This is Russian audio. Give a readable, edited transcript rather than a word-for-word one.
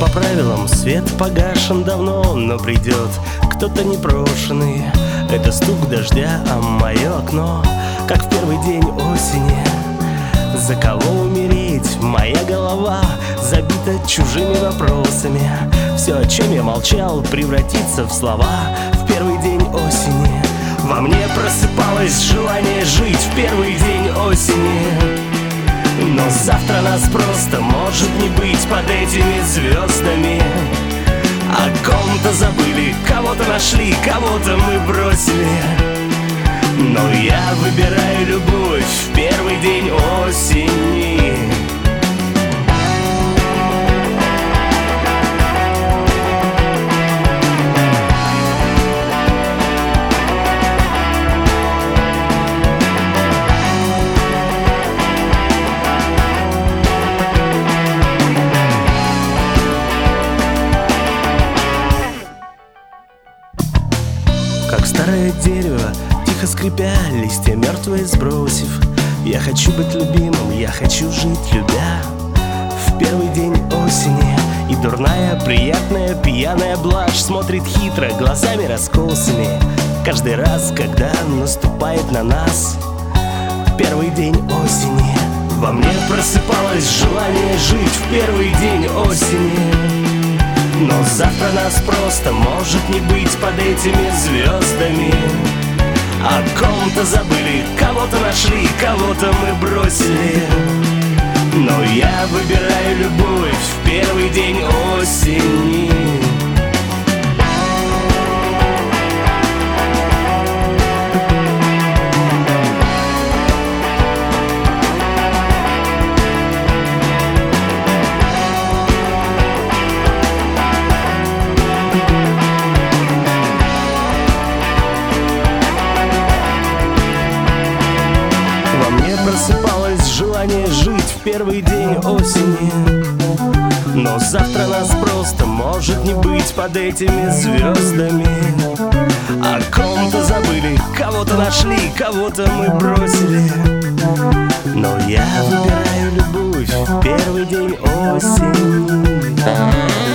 по правилам, свет погашен давно, но придет кто-то непрошенный. Это стук дождя о мое окно, как в первый день осени. За кого умереть? Моя голова забита чужими вопросами. Все, о чем я молчал, превратится в слова в первый день осени. Во мне просыпалось желание жить в первый день осени. Но завтра нас просто может не быть под этими звездами. О ком-то забыли, кого-то нашли, кого-то мы бросили. Но я выбираю любовь в первый день осени. Как старое дерево, тихо скрипя, листья мертвые сбросив, я хочу быть любимым, я хочу жить, любя. В первый день осени и дурная, приятная, пьяная блажь смотрит хитро, глазами раскосыми. Каждый раз, когда наступает на нас первый день осени, во мне просыпалось желание жить в первый день осени. Но завтра нас просто может не быть под этими звездами. О ком-то забыли, кого-то нашли, кого-то мы бросили. Но я выбираю любовь в первый день осени. Просыпалось желание жить в первый день осени. Но завтра нас просто может не быть под этими звездами. О ком-то забыли, кого-то нашли, кого-то мы бросили. Но я выбираю любовь в первый день осени.